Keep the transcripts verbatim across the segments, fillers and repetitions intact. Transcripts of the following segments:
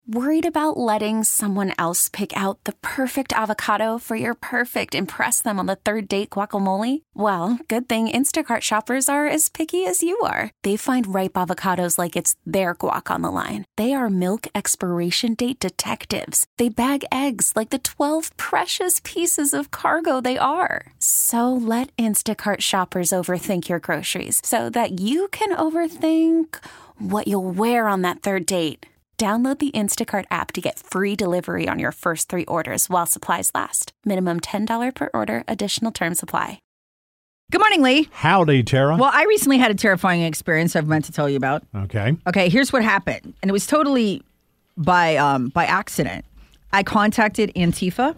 Worried about letting someone else pick out the perfect avocado for your perfect impress them on the third date guacamole? Well, good thing Instacart shoppers are as picky as you are. They find ripe avocados like it's their guac on the line. They are milk expiration date detectives. They bag eggs like the twelve precious pieces of cargo they are. So let Instacart shoppers overthink your groceries so that you can overthink what you'll wear on that third date. Download the Instacart app to get free delivery on your first three orders while supplies last. Minimum ten dollars per order. Additional terms apply. Good morning, Lee. Howdy, Tara. Well, I recently had a terrifying experience I've meant to tell you about. Okay. Okay, here's what happened. And it was totally by um, by accident. I contacted Antifa.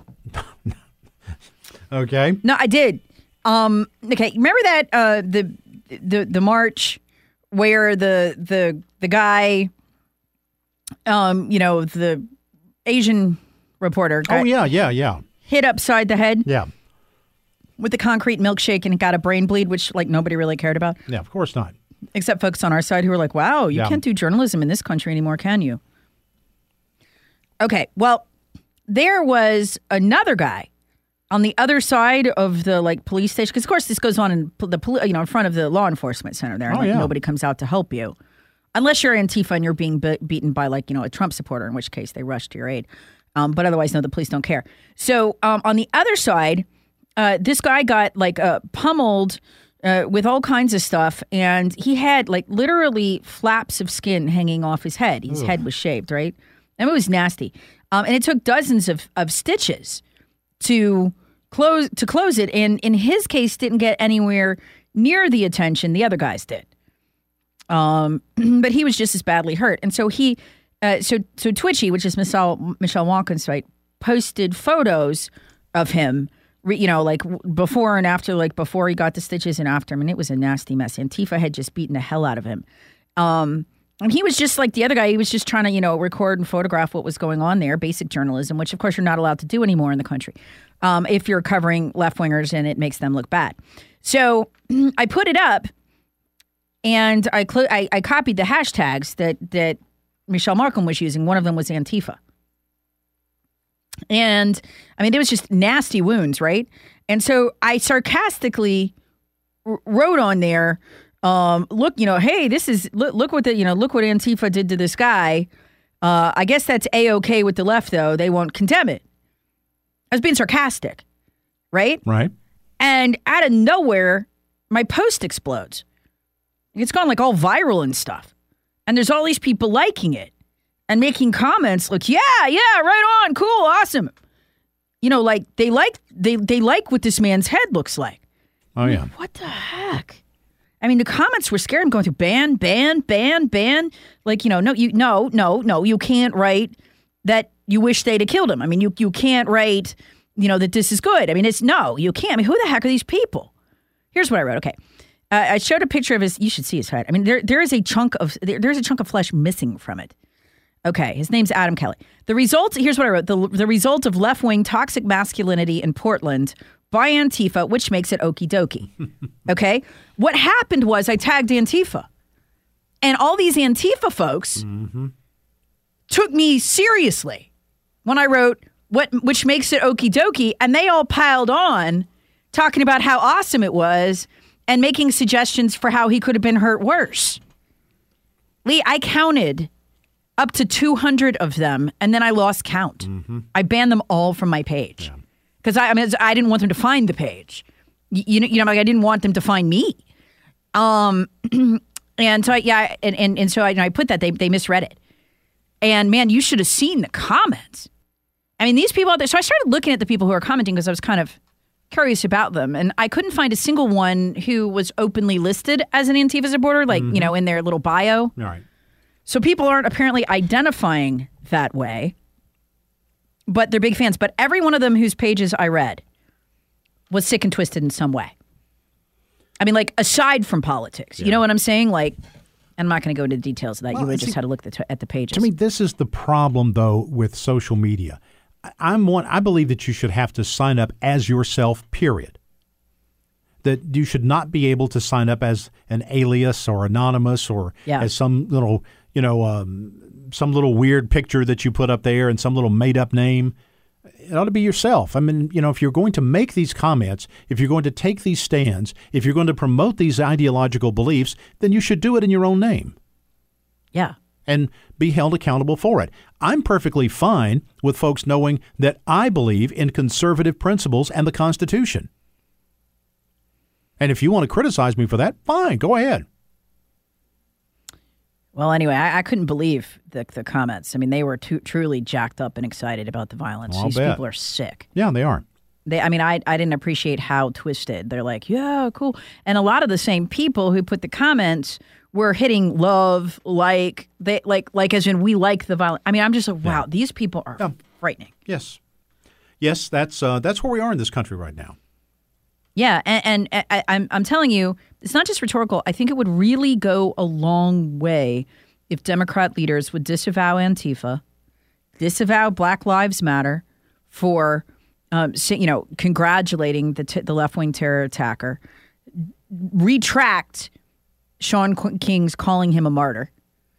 Okay. No, I did. Um, okay, remember that uh, the the the march where the the the guy... Um, you know, the Asian reporter got Oh, yeah, yeah, yeah. hit upside the head Yeah. with the concrete milkshake and got a brain bleed, which, like, nobody really cared about. Yeah, of course not. Except folks on our side who were like, wow, you Yeah. can't do journalism in this country anymore, can you? Okay, well, there was another guy on the other side of the, like, police station. Because, of course, this goes on in the, poli- you know, in front of the law enforcement center there. And, Oh, like, yeah. nobody comes out to help you. Unless you're Antifa and you're being be- beaten by, like, you know, a Trump supporter, in which case they rush to your aid. Um, but otherwise, no, the police don't care. So um, on the other side, uh, this guy got, like, uh, pummeled uh, with all kinds of stuff. And he had, like, literally flaps of skin hanging off his head. His Ugh. head was shaved, right? And it was nasty. Um, and it took dozens of, of stitches to close to close it. And in his case, didn't get anywhere near the attention the other guys did. Um, but he was just as badly hurt. And so he, uh, so, so Twitchy, which is Michelle, Michelle Walken's site, posted photos of him, re, you know, like w- before and after, like before he got the stitches and after him. And it was a nasty mess. Antifa had just beaten the hell out of him. Um, and he was just like the other guy. He was just trying to, you know, record and photograph what was going on there. Basic journalism, which of course you're not allowed to do anymore in the country. Um, if you're covering left-wingers and it makes them look bad. So I put it up. And I, cl- I I copied the hashtags that, that Michelle Markham was using. One of them was Antifa. And, I mean, there was just nasty wounds, right? And so I sarcastically r- wrote on there, um, look, you know, hey, this is, look, look what the, you know, look what Antifa did to this guy. Uh, I guess that's A-okay with the left, though. They won't condemn it. I was being sarcastic, right? Right. And out of nowhere, my post explodes. It's gone like all viral and stuff. And there's all these people liking it and making comments like, yeah, yeah, right on, cool, awesome. You know, like they like they they like what this man's head looks like. Oh, yeah. What the heck? I mean, the comments were scared and going through ban, ban, ban, ban. Like, you know, no, you no, no, no, you can't write that you wish they'd have killed him. I mean, you you can't write, you know, that this is good. I mean, it's no, you can't. I mean, who the heck are these people? Here's what I wrote. Okay. Uh, I showed a picture of his. You should see his head. I mean, there there is a chunk of there, there's a chunk of flesh missing from it. Okay, his name's Adam Kelly. The result. Here's what I wrote. The the result of left wing toxic masculinity in Portland by Antifa, which makes it okie dokie. Okay, what happened was I tagged Antifa, and all these Antifa folks mm-hmm. took me seriously when I wrote what which makes it okie dokie, and they all piled on talking about how awesome it was. And making suggestions for how he could have been hurt worse. Lee, I counted up to two hundred of them, and then I lost count. Mm-hmm. I banned them all from my page. Because yeah. I, I mean, I didn't want them to find the page. You, you know, you know, like I didn't want them to find me. Um, and so, I, yeah, and, and, and so I, you know, I put that, they, they misread it. And man, you should have seen the comments. I mean, these people out there, so I started looking at the people who are commenting because I was kind of curious about them. And I couldn't find a single one who was openly listed as an Antifa supporter, like, mm-hmm. you know, in their little bio. All right. So people aren't apparently identifying that way, but they're big fans. But every one of them whose pages I read was sick and twisted in some way. I mean, like, aside from politics, yeah. you know what I'm saying? Like, I'm not going to go into the details of that. Well, you would have just had to look at the, at the pages. To me, this is the problem, though, with social media. I'm one. I believe that you should have to sign up as yourself, period. That you should not be able to sign up as an alias or anonymous or yeah. as some little, you know, um, some little weird picture that you put up there and some little made-up name. It ought to be yourself. I mean, you know, if you're going to make these comments, if you're going to take these stands, if you're going to promote these ideological beliefs, then you should do it in your own name. Yeah. And be held accountable for it. I'm perfectly fine with folks knowing that I believe in conservative principles and the Constitution. And if you want to criticize me for that, fine, go ahead. Well, anyway, I, I couldn't believe the, the comments. I mean, they were too, truly jacked up and excited about the violence. Well, These bet. people are sick. Yeah, they are. They, I mean, I, I didn't appreciate how twisted. They're like, yeah, cool. And a lot of the same people who put the comments were hitting love, like, they like, like as in we like the violence. I mean, I'm just like, wow, Yeah. these people are Yeah. frightening. Yes. Yes, that's uh, that's where we are in this country right now. Yeah, and, and I, I'm I'm telling you, it's not just rhetorical. I think it would really go a long way if Democrat leaders would disavow Antifa, disavow Black Lives Matter for, um, you know, congratulating the t- the left wing terror attacker, retract Sean King's calling him a martyr,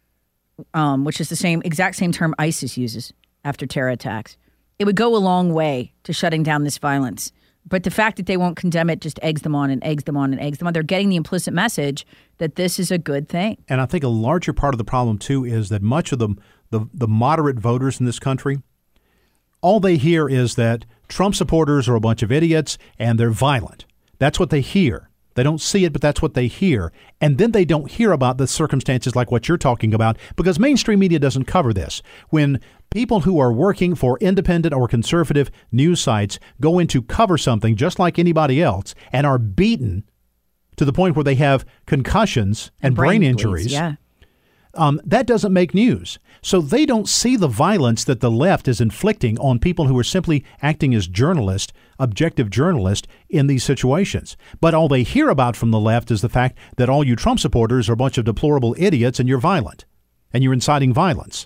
um, which is the same exact same term ISIS uses after terror attacks. It would go a long way to shutting down this violence. But the fact that they won't condemn it just eggs them on and eggs them on and eggs them on. They're getting the implicit message that this is a good thing. And I think a larger part of the problem, too, is that much of the, the, the moderate voters in this country, all they hear is that Trump supporters are a bunch of idiots and they're violent. That's what they hear. They don't see it, but that's what they hear. And then they don't hear about the circumstances like what you're talking about because mainstream media doesn't cover this. When people who are working for independent or conservative news sites go in to cover something just like anybody else and are beaten to the point where they have concussions and, and brain, brain injuries, bleeds, yeah. um, that doesn't make news. So they don't see the violence that the left is inflicting on people who are simply acting as journalists, objective journalists in these situations. But all they hear about from the left is the fact that all you Trump supporters are a bunch of deplorable idiots and you're violent and you're inciting violence.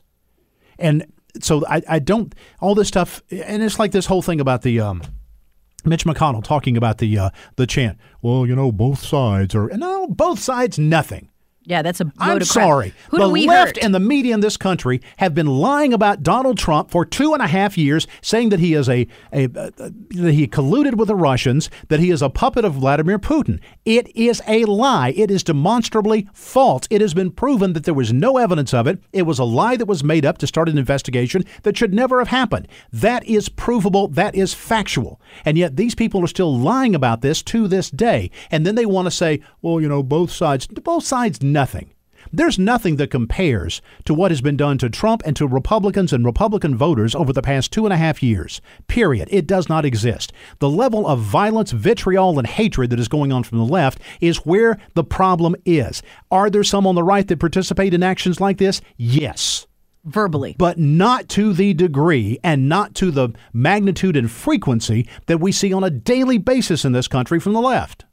And so I, I don't all this stuff. And it's like this whole thing about the um, Mitch McConnell talking about the uh, the chant. Well, you know, both sides are no, both sides, nothing. Yeah, that's a load I'm of crap. sorry. Who the do we left hurt? and the media in this country have been lying about Donald Trump for two and a half years, saying that he is a, a, a, a that he colluded with the Russians, that he is a puppet of Vladimir Putin. It is a lie. It is demonstrably false. It has been proven that there was no evidence of it. It was a lie that was made up to start an investigation that should never have happened. That is provable. That is factual. And yet these people are still lying about this to this day. And then they want to say, well, you know, both sides, both sides, nothing. There's nothing that compares to what has been done to Trump and to Republicans and Republican voters over the past two and a half years. Period. It does not exist. The level of violence, vitriol, and hatred that is going on from the left is where the problem is. Are there some on the right that participate in actions like this? Yes. Verbally. But not to the degree and not to the magnitude and frequency that we see on a daily basis in this country from the left.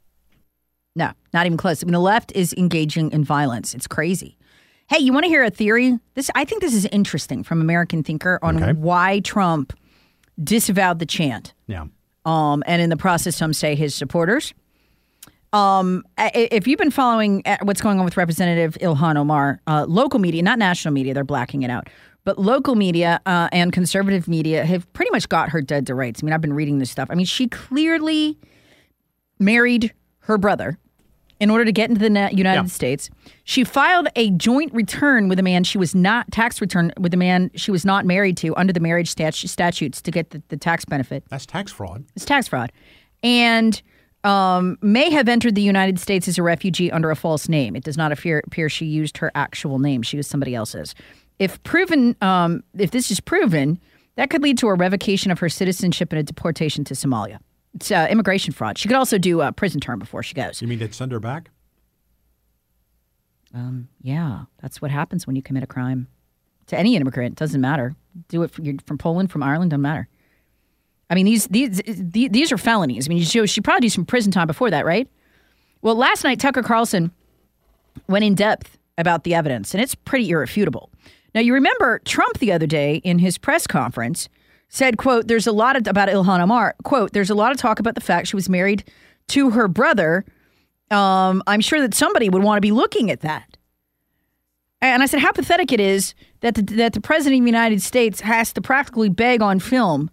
No, not even close. I mean, the left is engaging in violence. It's crazy. Hey, you want to hear a theory? This, I think this is interesting from American Thinker on Okay. why Trump disavowed the chant. Yeah. Um, and in the process, some say his supporters. Um, if you've been following what's going on with Representative Ilhan Omar, uh, local media, not national media, they're blacking it out, but local media uh, and conservative media have pretty much got her dead to rights. I mean, I've been reading this stuff. I mean, she clearly married her brother in order to get into the United Yeah. States. She filed a joint return with a man she was not, tax return with a man she was not married to under the marriage statu- statutes to get the, the tax benefit. That's tax fraud. It's tax fraud. And um, may have entered the United States as a refugee under a false name. It does not appear, appear she used her actual name. She used somebody else's. If proven, um, if this is proven, that could lead to a revocation of her citizenship and a deportation to Somalia. It's uh, immigration fraud. She could also do a prison term before she goes. You mean they'd send her back? Um, yeah, that's what happens when you commit a crime. To any immigrant, it doesn't matter. Do it from, you're from Poland, from Ireland, doesn't matter. I mean, these these these are felonies. I mean, she, she probably do some prison time before that, right? Well, last night, Tucker Carlson went in depth about the evidence, and it's pretty irrefutable. Now, you remember Trump the other day in his press conference said, quote, there's a lot of, about Ilhan Omar, quote, there's a lot of talk about the fact she was married to her brother. Um, I'm sure that somebody would want to be looking at that. And I said, how pathetic it is that the, that the president of the United States has to practically beg on film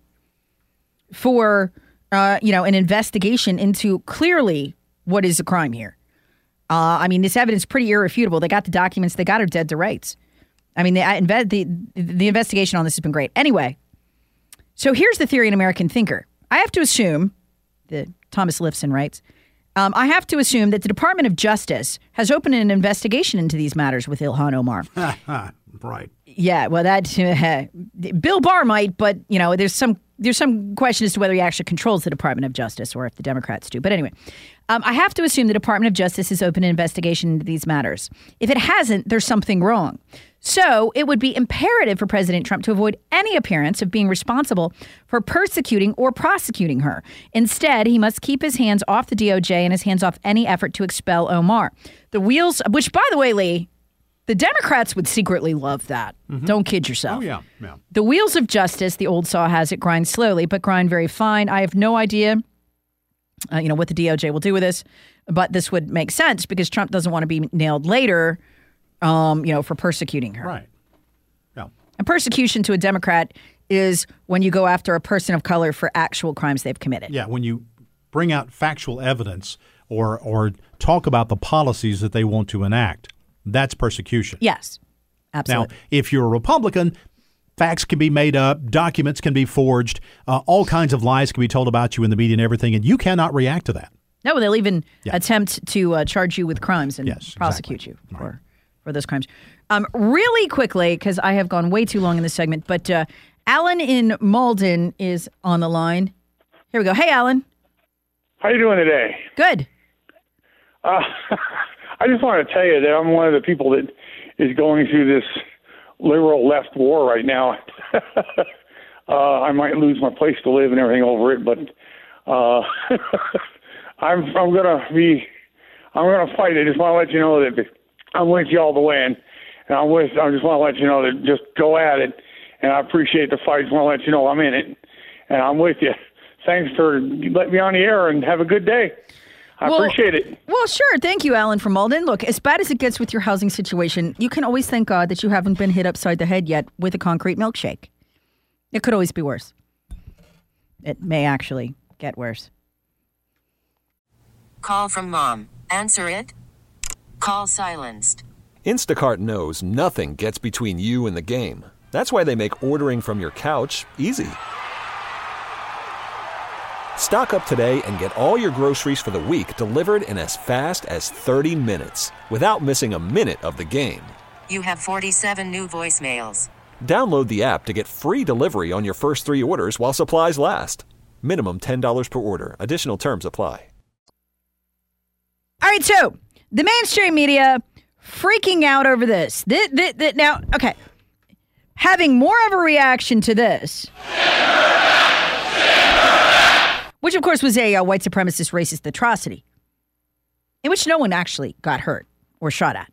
for, uh, you know, an investigation into clearly what is a crime here. Uh, I mean, this evidence is pretty irrefutable. They got the documents. They got her dead to rights. I mean, the, the, the investigation on this has been great. Anyway, so here's the theory in American Thinker. I have to assume, the Thomas Lifson writes, um, I have to assume that the Department of Justice has opened an investigation into these matters with Ilhan Omar. Right. Yeah, well, that uh, Bill Barr might, but, you know, there's some there's some question as to whether he actually controls the Department of Justice or if the Democrats do. But anyway, um, I have to assume the Department of Justice has opened an investigation into these matters. If it hasn't, there's something wrong. So it would be imperative for President Trump to avoid any appearance of being responsible for persecuting or prosecuting her. Instead, he must keep his hands off the D O J and his hands off any effort to expel Omar. The wheels, which, by the way, Lee, the Democrats would secretly love that. Mm-hmm. Don't kid yourself. Oh, yeah, yeah. The wheels of justice, the old saw has it, grind slowly, but grind very fine. I have no idea, uh, you know, what the D O J will do with this, but this would make sense because Trump doesn't want to be nailed later, um, you know, for persecuting her. Right. Yeah. And persecution to a Democrat is when you go after a person of color for actual crimes they've committed. Yeah, when you bring out factual evidence or or talk about the policies that they want to enact. That's persecution. Yes, absolutely. Now, if you're a Republican, facts can be made up, documents can be forged, uh, all kinds of lies can be told about you in the media and everything, and you cannot react to that. No, they'll even yeah. attempt to uh, charge you with crimes and yes, prosecute exactly. you for, right. for those crimes. Um, really quickly, because I have gone way too long in this segment, but uh, Alan in Malden is on the line. Here we go. Hey, Alan. How you doing today? Good. Uh, I just want to tell you that I'm one of the people that is going through this liberal left war right now. uh, I might lose my place to live and everything over it, but uh, I'm I'm gonna be I'm gonna fight. I just want to let you know that I'm with you all the way, and, and I'm with. I just want to let you know that just go at it, and I appreciate the fight. I just want to let you know I'm in it, and I'm with you. Thanks for letting me on the air, and have a good day. I well, appreciate it. Well, sure. Thank you, Alan from Malden. Look, as bad as it gets with your housing situation, you can always thank God that you haven't been hit upside the head yet with a concrete milkshake. It could always be worse. It may actually get worse. Call from mom. Answer it. Call silenced. Instacart knows nothing gets between you and the game. That's why they make ordering from your couch easy. Stock up today and get all your groceries for the week delivered in as fast as thirty minutes without missing a minute of the game. You have forty-seven new voicemails. Download the app to get free delivery on your first three orders while supplies last. Minimum ten dollars per order. Additional terms apply. All right, so the mainstream media freaking out over this. Th- th- th- now, okay, having more of a reaction to this, which of course was a uh, white supremacist racist atrocity, in which no one actually got hurt or shot at.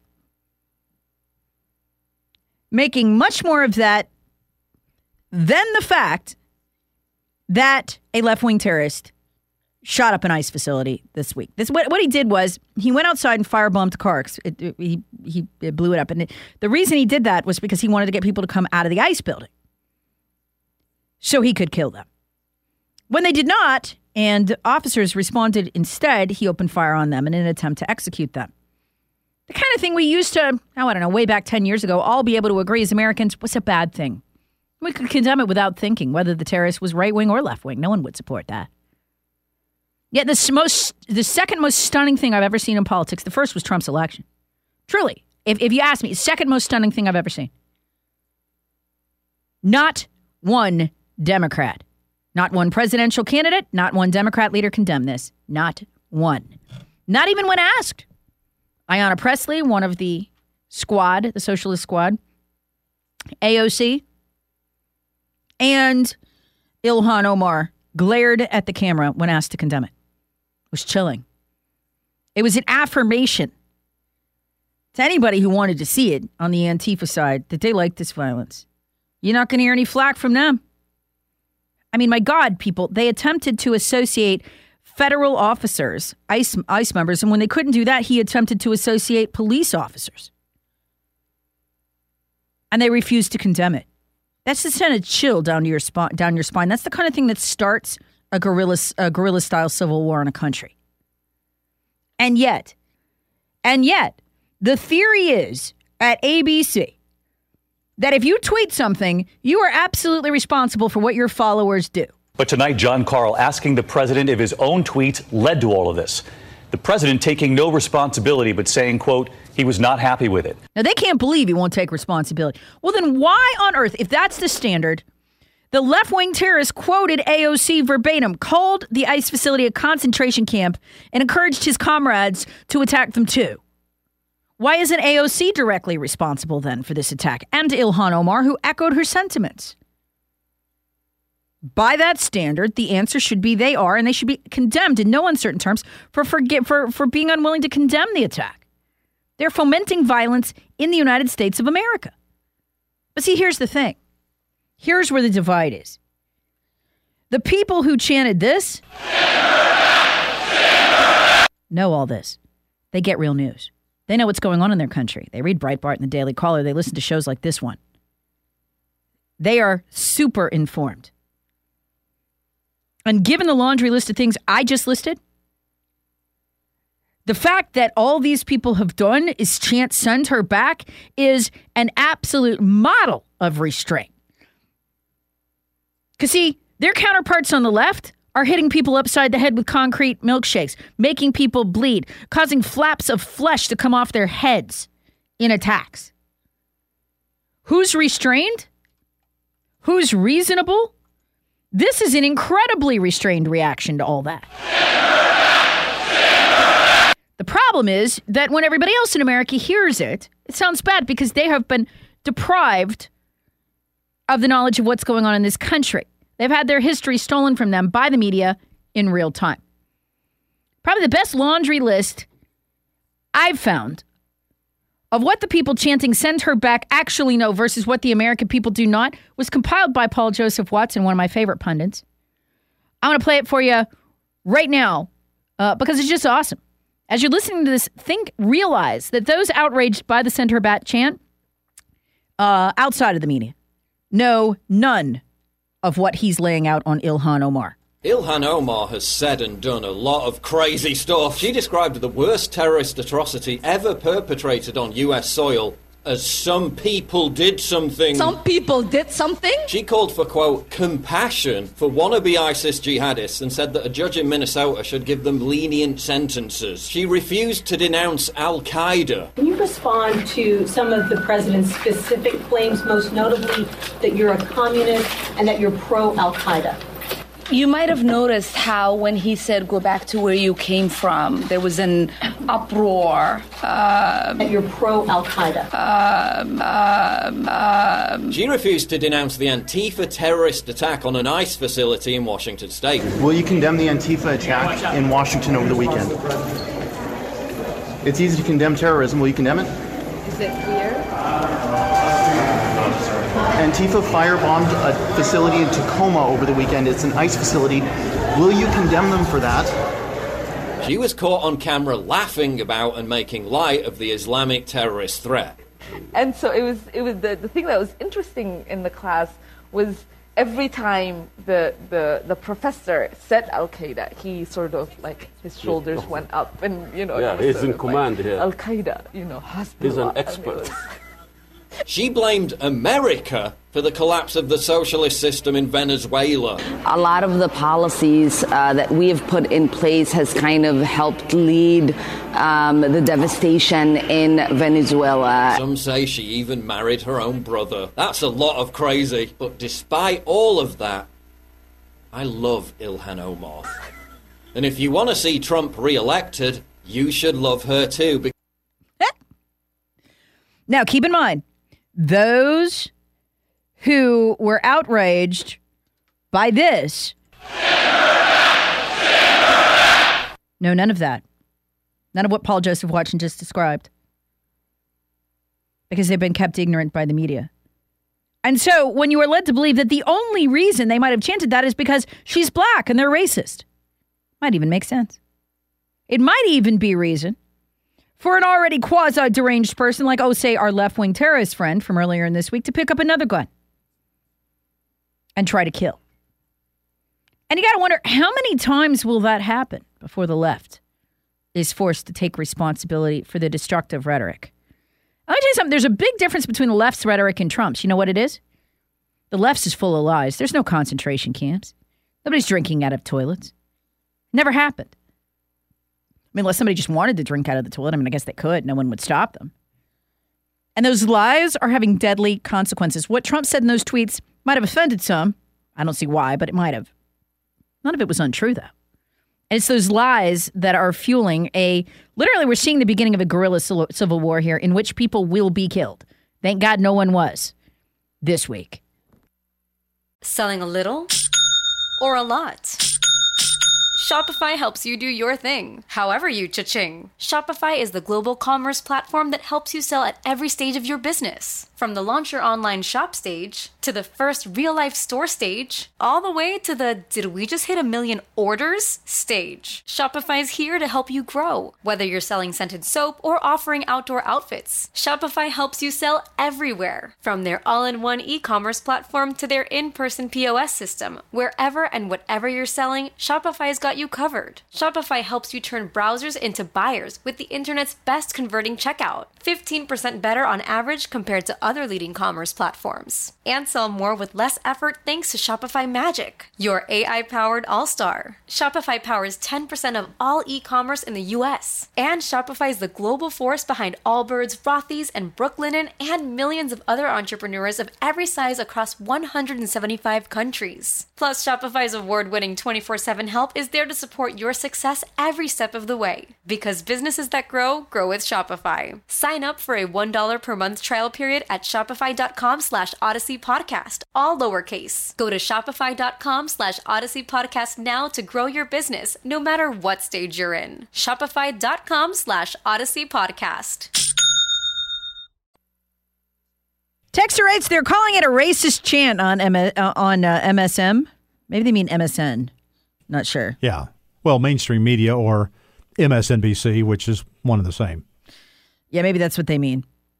Making much more of that than the fact that a left-wing terrorist shot up an ICE facility this week. This what, what he did was he went outside and firebombed the car. It, it, he he it blew it up. And it, the reason he did that was because he wanted to get people to come out of the ICE building so he could kill them. When they did not, and officers responded instead, he opened fire on them in an attempt to execute them. The kind of thing we used to, oh, I don't know, way back ten years ago, all be able to agree as Americans was a bad thing. We could condemn it without thinking whether the terrorist was right-wing or left-wing. No one would support that. Yet the most, the second most stunning thing I've ever seen in politics, the first was Trump's election. Truly, if, if you ask me, second most stunning thing I've ever seen. Not one Democrat, not one presidential candidate, not one Democrat leader condemned this. Not one. Not even when asked. Ayanna Pressley, one of the squad, the Socialist Squad, A O C, and Ilhan Omar glared at the camera when asked to condemn it. It was chilling. It was an affirmation to anybody who wanted to see it on the Antifa side that they liked this violence. You're not going to hear any flack from them. I mean, my God, people, they attempted to associate federal officers, ICE, ICE members, and when they couldn't do that, he attempted to associate police officers. And they refuse to condemn it. That's to send a chill down to your spine. Down your spine. That's the kind of thing that starts a guerrilla, a guerrilla-style civil war in a country. And yet, and yet, the theory is at A B C that if you tweet something, you are absolutely responsible for what your followers do. But tonight, Jon Karl asking the president if his own tweets led to all of this. The president taking no responsibility, but saying, quote, he was not happy with it. Now, they can't believe he won't take responsibility. Well, then why on earth, if that's the standard, the left-wing terrorist quoted A O C verbatim, called the ICE facility a concentration camp, and encouraged his comrades to attack them too? Why isn't A O C directly responsible then for this attack? And Ilhan Omar, who echoed her sentiments. By that standard, the answer should be they are, and they should be condemned in no uncertain terms for, for, for, for being unwilling to condemn the attack. They're fomenting violence in the United States of America. But see, here's the thing. Here's where the divide is. The people who chanted this know all this. They get real news. They know what's going on in their country. They read Breitbart and the Daily Caller. They listen to shows like this one. They are super informed. And given the laundry list of things I just listed, the fact that all these people have done is chant send her back is an absolute model of restraint. Because, see, their counterparts on the left are hitting people upside the head with concrete milkshakes, making people bleed, causing flaps of flesh to come off their heads in attacks. Who's restrained? Who's reasonable? This is an incredibly restrained reaction to all that. The problem is that when everybody else in America hears it, it sounds bad because they have been deprived of the knowledge of what's going on in this country. They've had their history stolen from them by the media in real time. Probably the best laundry list I've found of what the people chanting send her back actually know versus what the American people do not was compiled by Paul Joseph Watson, one of my favorite pundits. I want to play it for you right now uh, because it's just awesome. As you're listening to this, think, realize that those outraged by the send her back chant uh, outside of the media know none of what he's laying out on Ilhan Omar. Ilhan Omar has said and done a lot of crazy stuff. She described the worst terrorist atrocity ever perpetrated on U S soil as some people did something. Some people did something? She called for, quote, compassion for wannabe ISIS jihadists and said that a judge in Minnesota should give them lenient sentences. She refused to denounce Al-Qaeda. Can you respond to some of the president's specific claims, most notably that you're a communist and that you're pro-Al-Qaeda? You might have noticed how when he said, go back to where you came from, there was an uproar. Um, that you're pro-Al-Qaeda. Um, um, um, she refused to denounce the Antifa terrorist attack on an ICE facility in Washington State. Will you condemn the Antifa attack in Washington over the weekend? It's easy to condemn terrorism. Will you condemn it? Is it clear? Antifa firebombed a facility in Tacoma over the weekend. It's an ICE facility. Will you condemn them for that? She was caught on camera laughing about and making light of the Islamic terrorist threat. And so it was it was the, the thing that was interesting in the class was every time the the, the professor said Al-Qaeda, he sort of like his shoulders went up and, you know, yeah, he's in command like, here. Al-Qaeda, you know, Hasbullah. He's an expert. She blamed America for the collapse of the socialist system in Venezuela. A lot of the policies uh, that we have put in place has kind of helped lead um, the devastation in Venezuela. Some say she even married her own brother. That's a lot of crazy. But despite all of that, I love Ilhan Omar. And if you want to see Trump re-elected, you should love her too. Now, keep in mind, those who were outraged by this no, none of that. None of what Paul Joseph Watson just described. Because they've been kept ignorant by the media. And so when you are led to believe that the only reason they might have chanted that is because she's black and they're racist, might even make sense. It might even be reason for an already quasi-deranged person like, oh, say, our left-wing terrorist friend from earlier in this week to pick up another gun and try to kill. And you got to wonder, how many times will that happen before the left is forced to take responsibility for the destructive rhetoric? Let me tell you something. There's a big difference between the left's rhetoric and Trump's. You know what it is? The left's is full of lies. There's no concentration camps. Nobody's drinking out of toilets. Never happened. I mean, unless somebody just wanted to drink out of the toilet. I mean, I guess they could. No one would stop them. And those lies are having deadly consequences. What Trump said in those tweets might have offended some. I don't see why, but it might have. None of it was untrue, though. And it's those lies that are fueling a, literally, we're seeing the beginning of a guerrilla civil war here in which people will be killed. Thank God no one was this week. Selling a little or a lot? Shopify helps you do your thing, however you cha-ching. Shopify is the global commerce platform that helps you sell at every stage of your business. From the launch your online shop stage, to the first real-life store stage, all the way to the did we just hit a million orders stage. Shopify's here to help you grow. Whether you're selling scented soap or offering outdoor outfits, Shopify helps you sell everywhere. From their all-in-one e-commerce platform to their in-person P O S system. Wherever and whatever you're selling, Shopify's got you covered. Shopify helps you turn browsers into buyers with the internet's best converting checkout. fifteen percent better on average compared to other leading commerce platforms. And sell more with less effort thanks to Shopify Magic, your A I-powered all-star. Shopify powers ten percent of all e-commerce in the U S. And Shopify is the global force behind Allbirds, Rothy's, and Brooklinen, and millions of other entrepreneurs of every size across one hundred seventy-five countries. Plus, Shopify's award-winning twenty-four seven help is there to support your success every step of the way. Because businesses that grow, grow with Shopify. Sign up for a one dollar per month trial period at shopify.com slash Odyssey Podcast, all lowercase. Go to shopify.com slash Odyssey Podcast now to grow your business, no matter what stage you're in. Shopify.com slash Odyssey Podcast. Texter writes, they're calling it a racist chant on M- uh, on uh, M S M. Maybe they mean M S N. Not sure. Yeah. Well, mainstream media or M S N B C, which is one and the same. Yeah, maybe that's what they mean.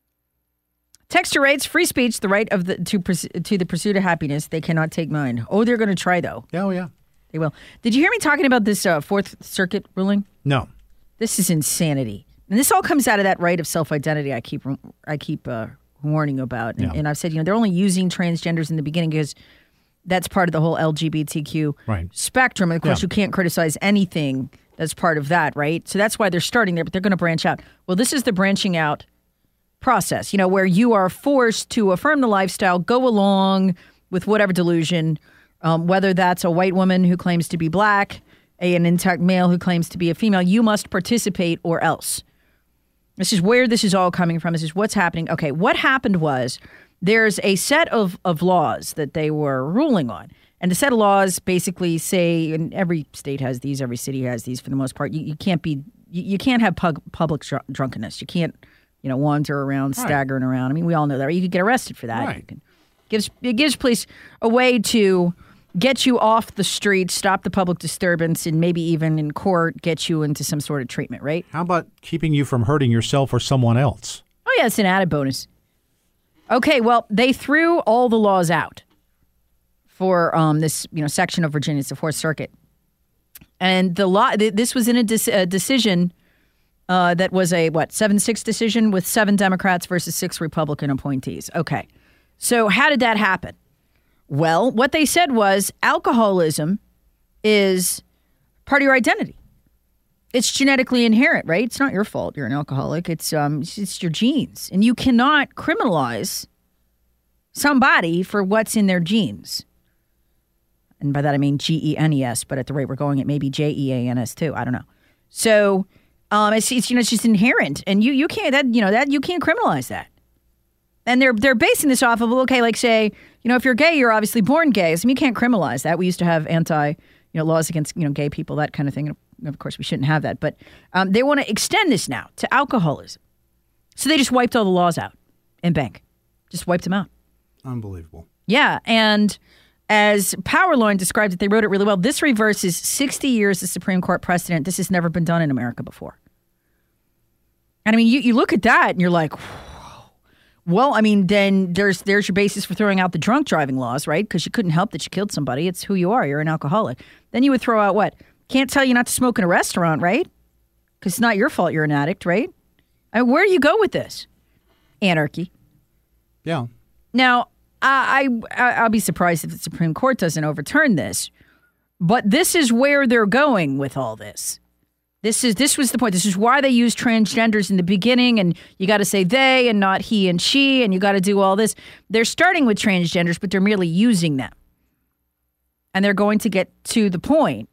Texter writes, free speech, the right of the to pers- to the pursuit of happiness. They cannot take mine. Oh, they're going to try, though. Oh, yeah. They will. Did you hear me talking about this uh, Fourth Circuit ruling? No. This is insanity. And this all comes out of that right of self-identity I keep I keep uh, warning you about. And, Yeah. and I've said, you know, they're only using transgenders in the beginning because that's part of the whole L G B T Q right. spectrum. And of course, Yeah. you can't criticize anything that's part of that, right? So that's why they're starting there, but they're going to branch out. Well, this is the branching out process, you know, where you are forced to affirm the lifestyle, go along with whatever delusion, um, whether that's a white woman who claims to be black, a, an intact male who claims to be a female. You must participate or else. This is where this is all coming from. This is what's happening. Okay, what happened was there's a set of, of laws that they were ruling on. And the set of laws basically say, and every state has these, every city has these for the most part, you, you can't be, you, you can't have pub, public dr- drunkenness. You can't, you know, wander around, Right. staggering around. I mean, we all know that. Or you could get arrested for that. Right. You can, gives, it gives police a way to get you off the street, stop the public disturbance, and maybe even in court get you into some sort of treatment, right? How about keeping you from hurting yourself or someone else? Oh, yeah, it's an added bonus. Okay, well, they threw all the laws out for um, this, you know, section of Virginia. It's the Fourth Circuit. And the law, th- this was in a, de- a decision uh, that was a, what, seven six decision with seven Democrats versus six Republican appointees. Okay. So how did that happen? Well, what they said was alcoholism is part of your identity. It's genetically inherent, right? It's not your fault you're an alcoholic. It's um, it's, it's your genes. And you cannot criminalize somebody for what's in their genes. And by that I mean G E N E S, but at the rate we're going, it may be J E A N S too. I don't know. So um, it's, it's you know it's just inherent, and you you can't that you know that you can't criminalize that. And they're they're basing this off of, okay, like say, you know, if you're gay, you're obviously born gay. So you can't criminalize that. We used to have anti, you know, laws against, you know, gay people, that kind of thing. And of course, we shouldn't have that. But um, they want to extend this now to alcoholism. So they just wiped all the laws out in bank. Just wiped them out. Unbelievable. Yeah. And as Powerline described it, they wrote it really well. This reverses sixty years of Supreme Court precedent. This has never been done in America before. And I mean, you, you look at that and you're like, well, I mean, then there's there's your basis for throwing out the drunk driving laws, right? Because you couldn't help that you killed somebody. It's who you are. You're an alcoholic. Then you would throw out what? Can't tell you not to smoke in a restaurant, right? Because it's not your fault you're an addict, right? I mean, where do you go with this? Anarchy. Yeah. Now, I, I, I'll be surprised if the Supreme Court doesn't overturn this. But this is where they're going with all this. This is this was the point. This is why they used transgenders in the beginning, and you got to say they and not he and she, and you got to do all this. They're starting with transgenders, but they're merely using them. And they're going to get to the point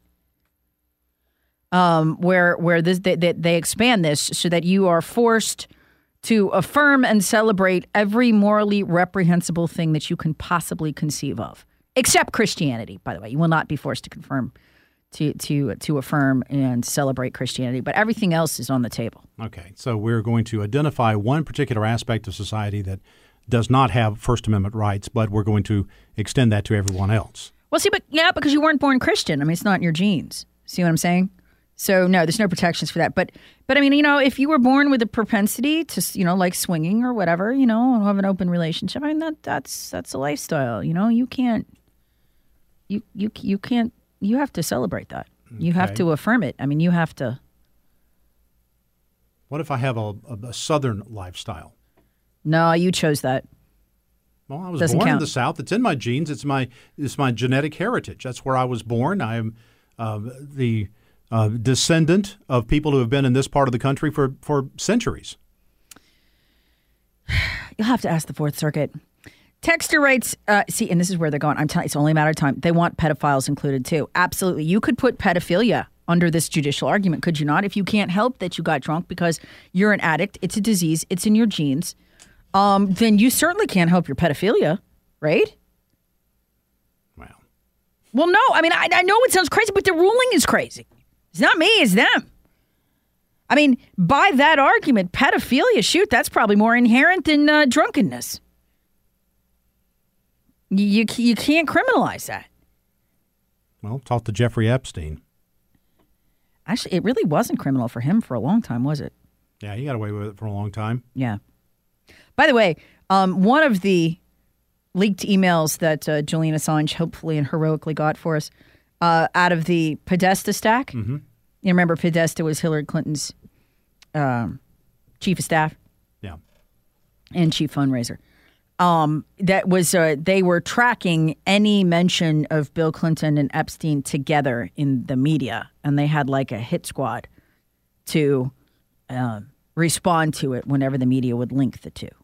um, where where this, they, they, they expand this so that you are forced to affirm and celebrate every morally reprehensible thing that you can possibly conceive of, except Christianity, by the way. You will not be forced to confirm To, to to affirm and celebrate Christianity, but everything else is on the table. Okay, so we're going to identify one particular aspect of society that does not have First Amendment rights, but we're going to extend that to everyone else. Well, see, but yeah, because you weren't born Christian. I mean, it's not in your genes. See what I'm saying? So no, there's no protections for that. But but I mean, you know, if you were born with a propensity to, you know, like swinging or whatever, you know, have an open relationship, I mean, that that's that's a lifestyle. You know, you can't you you you can't. You have to celebrate that. You Okay. have to affirm it. I mean, you have to. What if I have a, a, a Southern lifestyle? No, you chose that. Well, I was Doesn't born in count. the South. It's in my genes. It's my it's my genetic heritage. That's where I was born. I am uh, the uh, descendant of people who have been in this part of the country for, for centuries. You'll have to ask the Fourth Circuit. Texter writes, uh, see, and this is where they're going. I'm telling you, it's only a matter of time. They want pedophiles included too. Absolutely. You could put pedophilia under this judicial argument, could you not? If you can't help that you got drunk because you're an addict, it's a disease, it's in your genes, um, then you certainly can't help your pedophilia, right? Wow. Well, no. I mean, I, I know it sounds crazy, but the ruling is crazy. It's not me, it's them. I mean, by that argument, pedophilia, shoot, that's probably more inherent than uh, drunkenness. You you can't criminalize that. Well, talk to Jeffrey Epstein. Actually, it really wasn't criminal for him for a long time, was it? Yeah, he got away with it for a long time. Yeah. By the way, um, one of the leaked emails that uh, Julian Assange hopefully and heroically got for us uh, out of the Podesta stack. Mm-hmm. You remember Podesta was Hillary Clinton's um, chief of staff? Yeah. And chief fundraiser. Um, that was, uh, they were tracking any mention of Bill Clinton and Epstein together in the media. And they had like a hit squad to uh, respond to it whenever the media would link the two.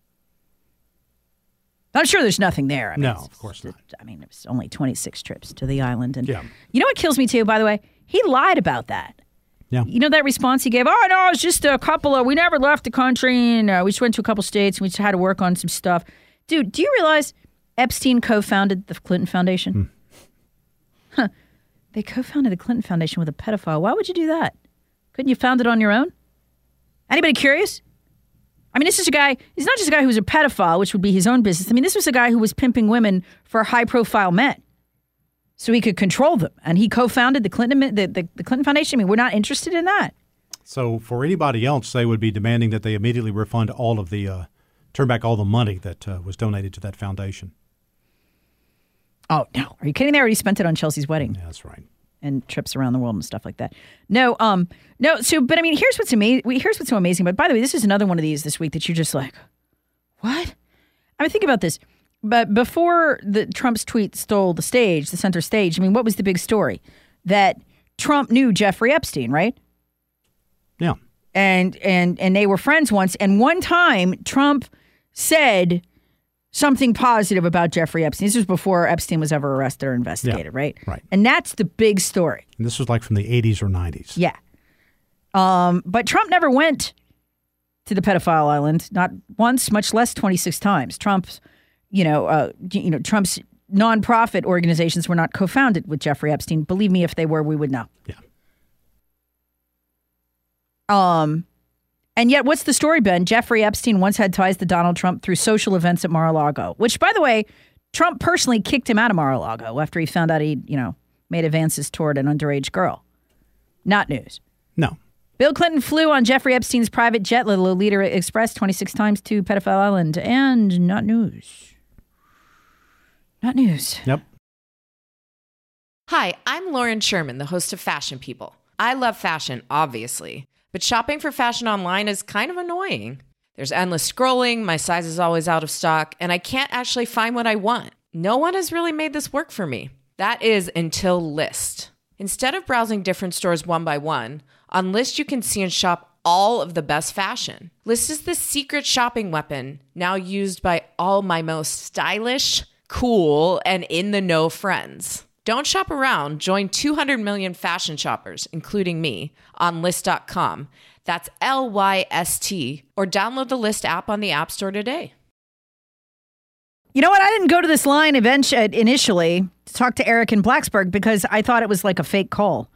I'm sure there's nothing there. I mean, No, of course not. I mean, it was only twenty-six trips to the island. And Yeah. you know what kills me too, by the way? He lied about that. Yeah. You know that response he gave? Oh, no, it's just a couple of, we never left the country and uh, we just went to a couple states and we just had to work on some stuff. Dude, do you realize Epstein co-founded the Clinton Foundation? Hmm. Huh. They co-founded the Clinton Foundation with a pedophile. Why would you do that? Couldn't you found it on your own? Anybody curious? I mean, this is a guy, he's not just a guy who was a pedophile, which would be his own business. I mean, this was a guy who was pimping women for high-profile men so he could control them. And he co-founded the Clinton the, the, the Clinton Foundation. I mean, we're not interested in that. So for anybody else, they would be demanding that they immediately refund all of the, uh, turn back all the money that uh, was donated to that foundation. Oh, no. Are you kidding? They already spent it on Chelsea's wedding. Yeah, that's right. And trips around the world and stuff like that. No, um, no. So, but I mean, here's what's amazing. Here's what's so amazing. But by the way, this is another one of these this week that you're just like, what? I mean, think about this. But before the Trump's tweet stole the stage, the center stage, I mean, what was the big story? That Trump knew Jeffrey Epstein, right? Yeah. And and and they were friends once. And one time, Trump said something positive about Jeffrey Epstein. This was before Epstein was ever arrested or investigated, Yeah, right? right. And that's the big story. And this was like from the eighties or nineties. Yeah. Um, but Trump never went to the pedophile island, not once, much less twenty-six times. Trump's, you know, uh, you know, Trump's nonprofit organizations were not co-founded with Jeffrey Epstein. Believe me, if they were, we would know. Yeah. Um, and yet, what's the story, Ben? Jeffrey Epstein once had ties to Donald Trump through social events at Mar-a-Lago, which, by the way, Trump personally kicked him out of Mar-a-Lago after he found out he, you know, made advances toward an underage girl. Not news. No. Bill Clinton flew on Jeffrey Epstein's private jet, the Lolita Express, twenty-six times to Pedophile Island. And not news. Not news. Yep. Hi, I'm Lauren Sherman, the host of Fashion People. I love fashion, obviously, but shopping for fashion online is kind of annoying. There's endless scrolling, my size is always out of stock, and I can't actually find what I want. No one has really made this work for me. That is until Lyst. Instead of browsing different stores one by one, on Lyst you can see and shop all of the best fashion. Lyst is the secret shopping weapon now used by all my most stylish, cool, and in-the-know friends. Don't shop around. Join two hundred million fashion shoppers, including me, on Lyst dot com. That's L Y S T. Or download the Lyst app on the App Store today. You know what? I didn't go to this line event- initially to talk to Eric in Blacksburg because I thought it was like a fake call.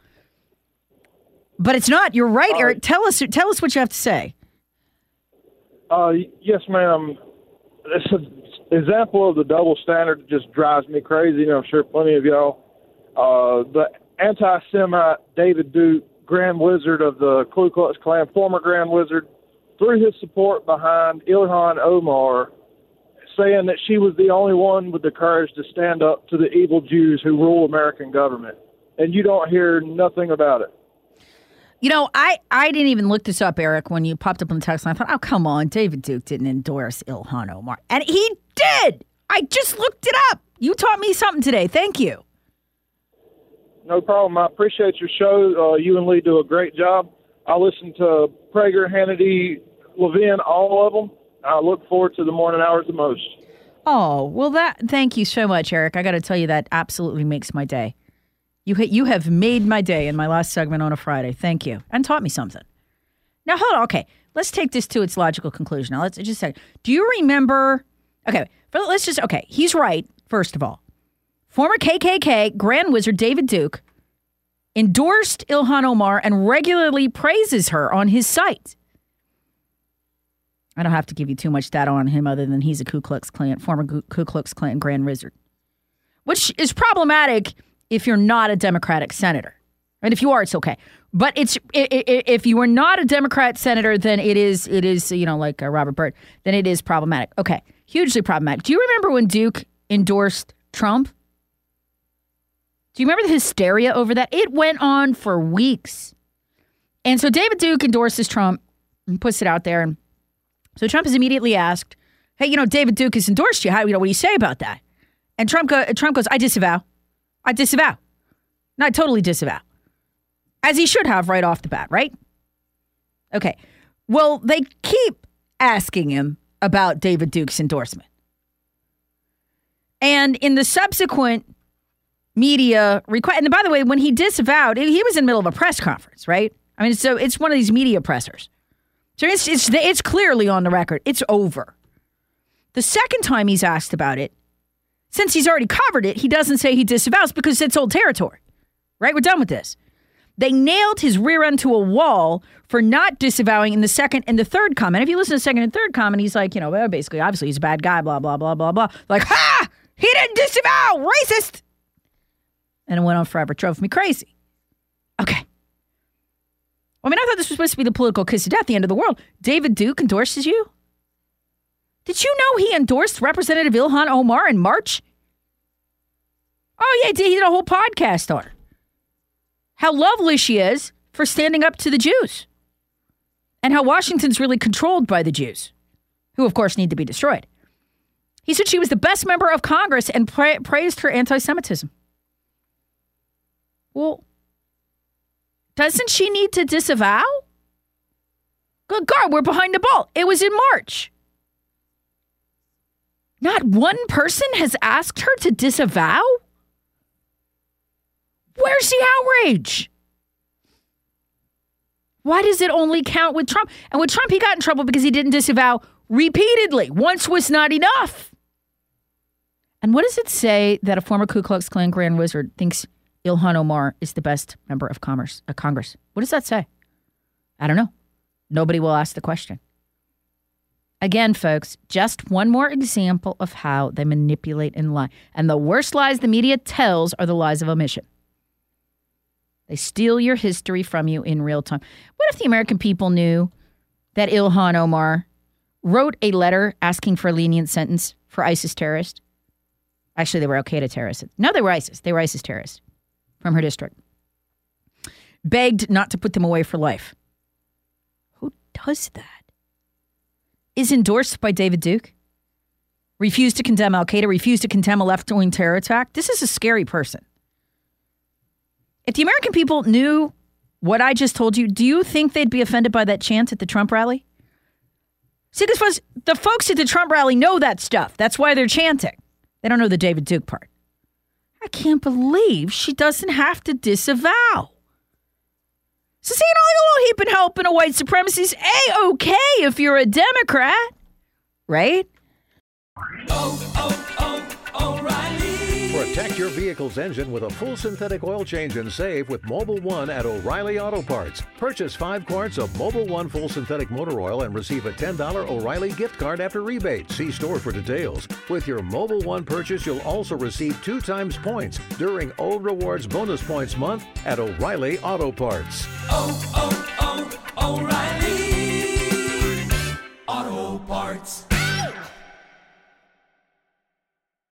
But it's not. You're right, uh, Eric. Tell us, tell us what you have to say. Uh, yes, ma'am. It's an example of the double standard that just drives me crazy, and I'm sure plenty of y'all. Uh, the anti-Semite David Duke, Grand Wizard of the Ku Klux Klan, former Grand Wizard, threw his support behind Ilhan Omar, saying that she was the only one with the courage to stand up to the evil Jews who rule American government. And you don't hear nothing about it. You know, I, I didn't even look this up, Eric, when you popped up on the text line. I thought, oh, come on, David Duke didn't endorse Ilhan Omar. And he did! I just looked it up. You taught me something today. Thank you. No problem. I appreciate your show. Uh, you and Lee do a great job. I listen to Prager, Hannity, Levin, all of them. I look forward to the morning hours the most. Oh, well, that. Thank you so much, Eric. I got to tell you, that absolutely makes my day. You you have made my day in my last segment on a Friday. Thank you. And taught me something. Now, hold on. Okay, let's take this to its logical conclusion. Now, let's just say, do you remember? Okay, let's just, okay, he's right, first of all. Former K K K Grand Wizard David Duke endorsed Ilhan Omar and regularly praises her on his site. I don't have to give you too much data on him other than he's a Ku Klux Klan, former Ku Klux Klan Grand Wizard, which is problematic if you're not a Democratic senator. And if you are, it's okay. But it's if you are not a Democrat senator, then it is, it is you know, like uh, Robert Byrd, then it is problematic. Okay, hugely problematic. Do you remember when Duke endorsed Trump? Do you remember the hysteria over that? It went on for weeks. And so David Duke endorses Trump and puts it out there. And so Trump is immediately asked, hey, you know, David Duke has endorsed you. How, you know, what do you say about that? And Trump, go, Trump goes, I disavow. I disavow. No, I totally disavow. As he should have right off the bat, right? Okay. Well, they keep asking him about David Duke's endorsement. And in the subsequent media request, and by the way, when he disavowed, he was in the middle of a press conference, right? I mean, so it's one of these media pressers. So it's, it's, it's clearly on the record. It's over. The second time he's asked about it, since he's already covered it, he doesn't say he disavows because it's old territory, right? We're done with this. They nailed his rear end to a wall for not disavowing in the second and the third comment. If you listen to the second and third comment, he's like, you know, well, basically, obviously, he's a bad guy, blah, blah, blah, blah, blah. Like, ha! He didn't disavow! Racist! And it went on forever. Drove me crazy. Okay. I mean, I thought this was supposed to be the political kiss of death, the end of the world. David Duke endorses you? Did you know he endorsed Representative Ilhan Omar in March? Oh, yeah, he did a whole podcast on her. How lovely she is for standing up to the Jews. And how Washington's really controlled by the Jews, who, of course, need to be destroyed. He said she was the best member of Congress and pra- praised her anti-Semitism. Well, doesn't she need to disavow? Good God, we're behind the ball. It was in March. Not one person has asked her to disavow? Where's the outrage? Why does it only count with Trump? And with Trump, he got in trouble because he didn't disavow repeatedly. Once was not enough. And what does it say that a former Ku Klux Klan Grand Wizard thinks Ilhan Omar is the best member of Commerce, uh, Congress? What does that say? I don't know. Nobody will ask the question. Again, folks, just one more example of how they manipulate and lie. And the worst lies the media tells are the lies of omission. They steal your history from you in real time. What if the American people knew that Ilhan Omar wrote a letter asking for a lenient sentence for ISIS terrorists? Actually, they were Al-Qaeda terrorists. No, they were ISIS. They were ISIS terrorists from her district. Begged not to put them away for life. Who does that? Is endorsed by David Duke? Refused to condemn Al-Qaeda, refused to condemn a left-wing terror attack? This is a scary person. If the American people knew what I just told you, do you think they'd be offended by that chant at the Trump rally? See, this was the folks at the Trump rally know that stuff. That's why they're chanting. They don't know the David Duke part. I can't believe she doesn't have to disavow. So seeing all the little heaping help in a white supremacy's A-okay if you're a Democrat, right? Oh, oh, oh, O'Reilly. Protect your vehicle's engine with a full synthetic oil change and save with Mobil one at O'Reilly Auto Parts. Purchase five quarts of Mobil one full synthetic motor oil and receive a ten dollars O'Reilly gift card after rebate. See store for details. With your Mobil one purchase, you'll also receive two times points during O Rewards Bonus Points Month at O'Reilly Auto Parts. Oh, oh, oh, O'Reilly Auto Parts.